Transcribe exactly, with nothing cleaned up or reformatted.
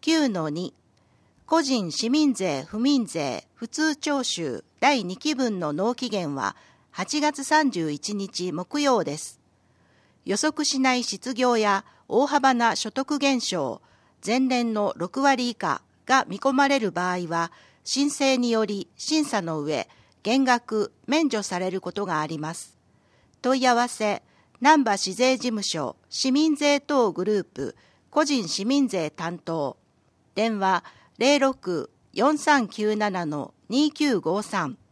きゅうのに 個人市民税不民税普通徴収だいにきぶんの納期限ははちがつさんじゅういちにち木曜です。予測しない失業や大幅な所得減少、前年のろくわり以下が見込まれる場合は、申請により審査の上、減額免除されることがあります。問い合わせ、難波市税事務所市民税等グループ個人市民税担当。電話 ゼロろく よんさんきゅうなな にきゅうごさん